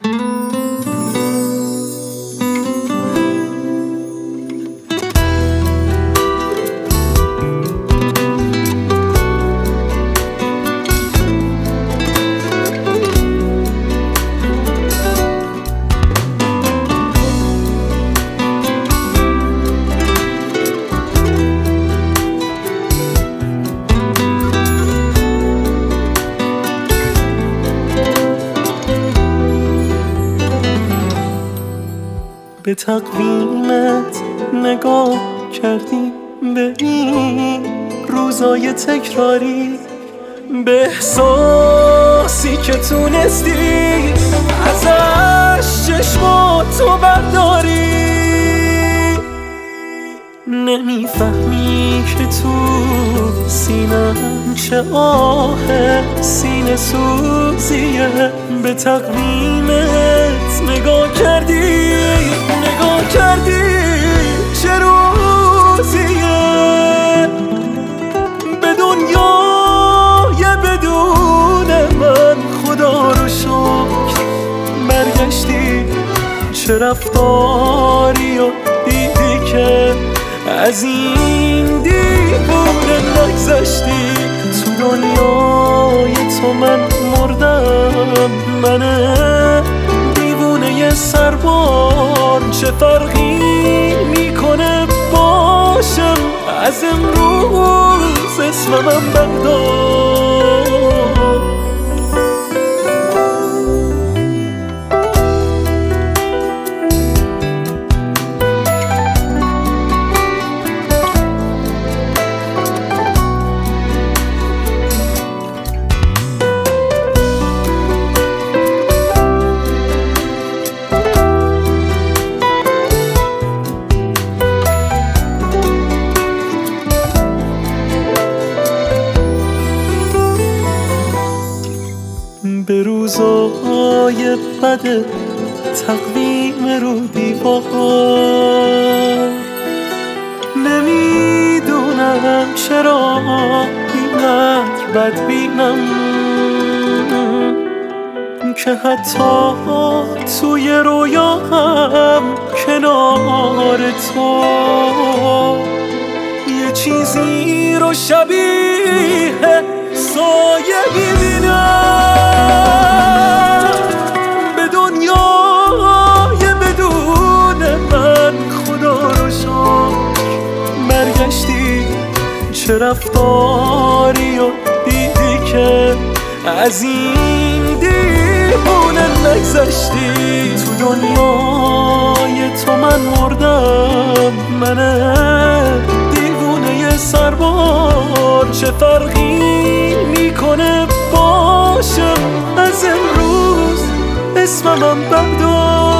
به تقویمت نگاه کردی، به این روزای تکراری، به احساسی که تونستی ازش چشماتو برداری. نمیفهمی که تو سینم چه آه سینه سوزیه. به تقویمت نگاه کردی چه روزیه. به دنیای بدون من خدا رو شکر برگشتی. چه رفتاری و دیدی که از این دیوونه نگذشتی. تو دنیای تو من مردم، من دیوونه سربار. چه فرقی میکنه باشم از امروز اسمم بردار. به روزای بد تقویم رو دیوار، نمیدونم چرا اینقدر بدبینم که حتی توی رویاهم کنار تو یه چیزی رو شبیه سایه میبینم. به دنیای بدون من خدا رو شکر برگشتی. چه رفتاری و دیدی که از این دیوونه نگذشتی. تو دنیای تو من مردم، من دیوونه سربار. چه فرقی میکنه باشم از امروز اسمم بردار.